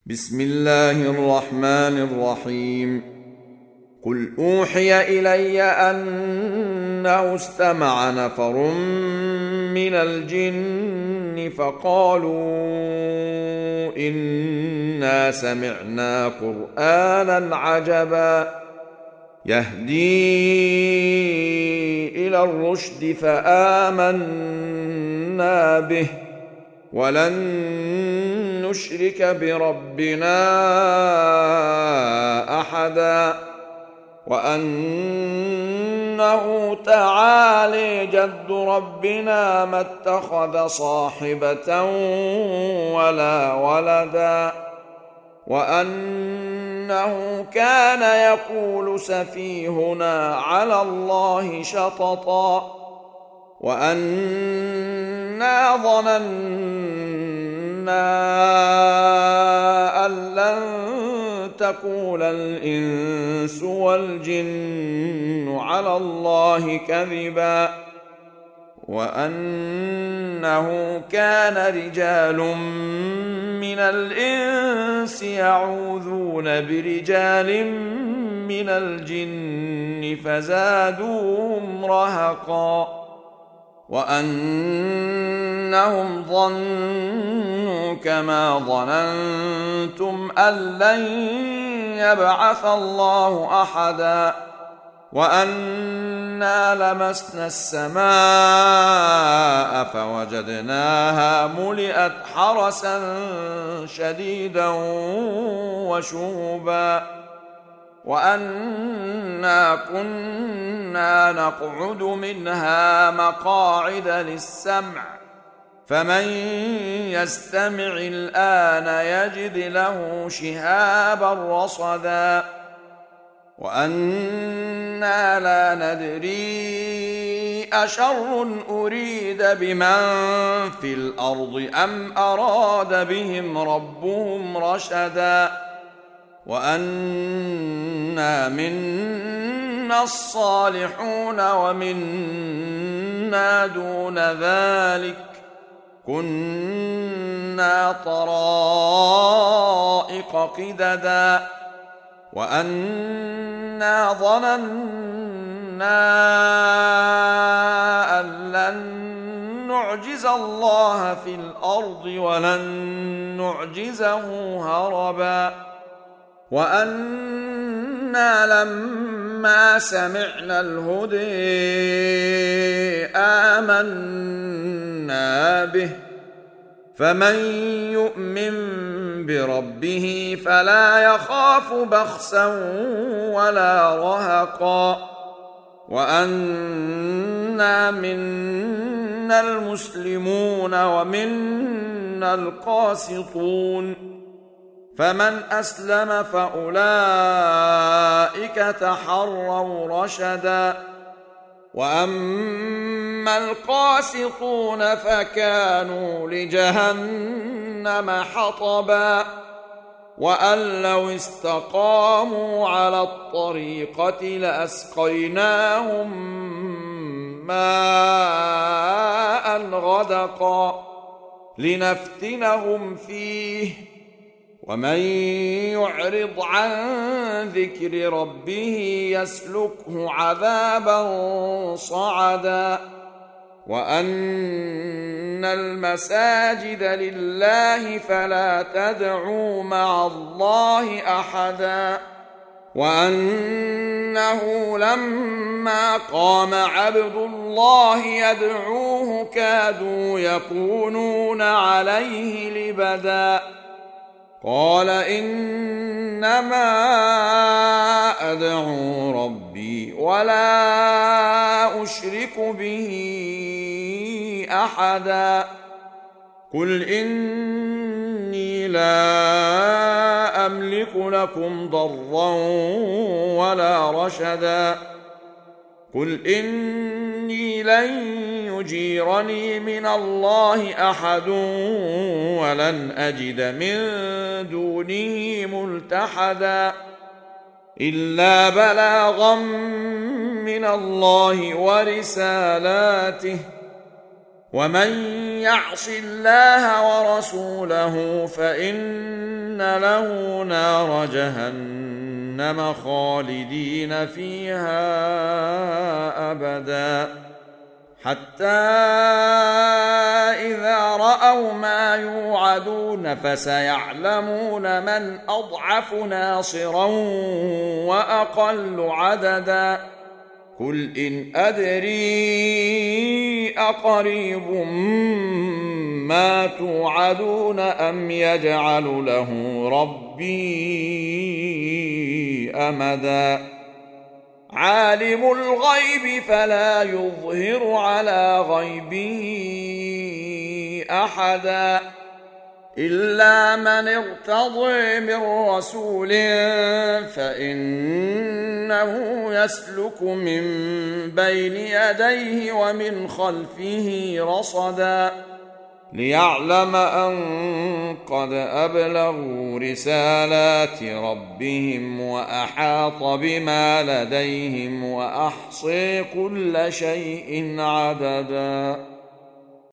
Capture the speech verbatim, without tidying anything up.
بسم الله الرحمن الرحيم. قل أوحي إلي أنه استمع نفر من الجن فقالوا إنا سمعنا قرآنا عجبا يهدي إلى الرشد فآمنا به ولن نشرك بربنا أحدا وأنه تعالي جد ربنا ما اتخذ صاحبة ولا ولدا وأنه كان يقول سفيهنا على الله شططا وأنا ظننا أن لن تقول الإنس والجن على الله كذبا وأنه كان رجال من الإنس يعوذون برجال من الجن فزادوهم رهقا وأنهم ظنوا كما ظننتم أن لن يبعث الله أحدا وأنا لمسنا السماء فوجدناها ملئت حرسا شديدا وشهبا وأنا كنا نقعد منها مقاعد للسمع فمن يستمع الآن يجد له شهابا رصدا وأنا لا ندري أشر أريد بمن في الأرض أم أراد بهم ربهم رشدا وأنا منا الصالحون ومنا دون ذلك كنا طرائق قددا وأنا ظننا أن لن نعجز الله في الأرض ولن نعجزه هربا وأنا لما سمعنا الهدى آمنا به فمن يؤمن بربه فلا يخاف بخسا ولا رهقا وأنا منا المسلمون ومنا القاسطون فمن أسلم فأولئك تحروا رشدا وأما القاسطون فكانوا لجهنم حطبا وأن لو استقاموا على الطريقة لأسقيناهم ماء غدقا لنفتنهم فيه ومن يعرض عن ذكر ربه يسلكه عذابا صعدا وأن المساجد لله فلا تدعوا مع الله أحدا وأنه لما قام عبد الله يدعوه كادوا يكونون عليه لبدا قال إنما أدعو ربي ولا أشرك به أحدا قل إني لا أملك لكم ضرا ولا رشدا قل إني لن يجيرني من الله أحد ولن أجد من دونه ملتحدا إلا بلاغا من الله ورسالاته ومن يعص الله ورسوله فإن له نار جهنم خالدين فيها أبدا حتى إذا رأوا ما يوعدون فسيعلمون من أضعف ناصرا وأقل عددا قل إن أدري أقريب ما توعدون أم يجعل له ربي أمدا عالم الغيب فلا يظهر على غيبه أحدا إلا من ارتضي من رسول فإنه يسلك من بين يديه ومن خلفه رصدا ليعلم أن قد أبلغوا رسالات ربهم وأحاط بما لديهم وأحصي كل شيء عددا.